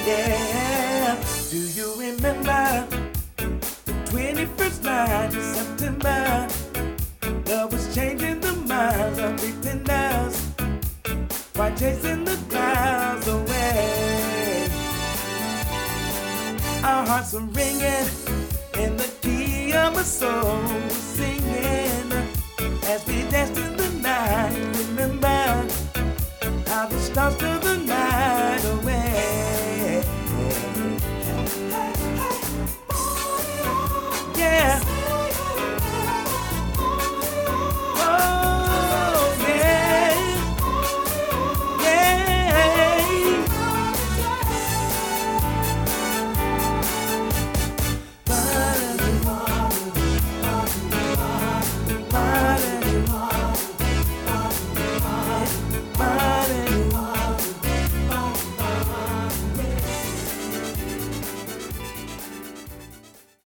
Yeah. Do you remember the 21st night of September? Love was changing the minds of pretenders while chasing the clouds away. Our hearts are ringing in the key of a soul, singing as we danced in the night. Remember how the stars took the night away.